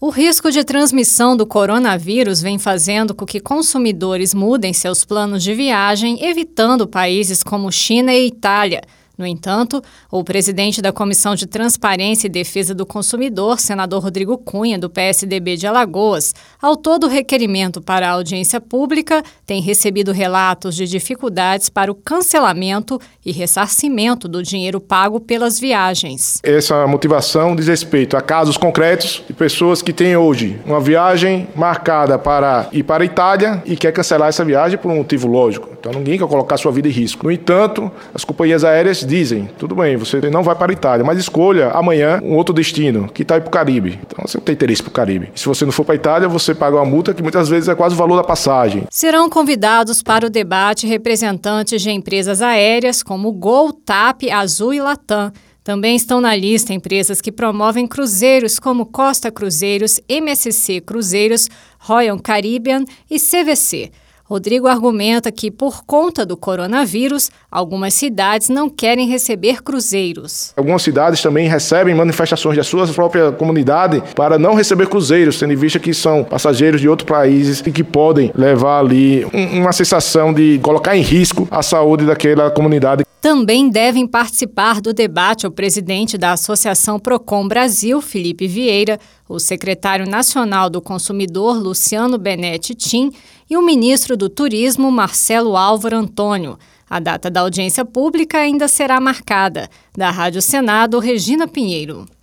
O risco de transmissão do coronavírus vem fazendo com que consumidores mudem seus planos de viagem, evitando países como China e Itália. No entanto, o presidente da Comissão de Transparência e Defesa do Consumidor, senador Rodrigo Cunha, do PSDB de Alagoas, autor do requerimento para a audiência pública, tem recebido relatos de dificuldades para o cancelamento e ressarcimento do dinheiro pago pelas viagens. Essa motivação diz respeito a casos concretos de pessoas que têm hoje uma viagem marcada para ir para a Itália e quer cancelar essa viagem por um motivo lógico. Então ninguém quer colocar sua vida em risco. No entanto, as companhias aéreas dizem, tudo bem, você não vai para a Itália, mas escolha amanhã um outro destino, que está aí para o Caribe. Então você não tem interesse para o Caribe. E se você não for para a Itália, você paga uma multa que muitas vezes é quase o valor da passagem. Serão convidados para o debate representantes de empresas aéreas como Gol, TAP, Azul e Latam. Também estão na lista empresas que promovem cruzeiros como Costa Cruzeiros, MSC Cruzeiros, Royal Caribbean e CVC. Rodrigo argumenta que, por conta do coronavírus, algumas cidades não querem receber cruzeiros. Algumas cidades também recebem manifestações da sua própria comunidade para não receber cruzeiros, tendo em vista que são passageiros de outros países e que podem levar ali uma sensação de colocar em risco a saúde daquela comunidade. Também devem participar do debate o presidente da Associação Procon Brasil, Felipe Vieira, o secretário nacional do Consumidor, Luciano Benetti Tim, e o ministro do Turismo, Marcelo Álvaro Antônio. A data da audiência pública ainda será marcada. Da Rádio Senado, Regina Pinheiro.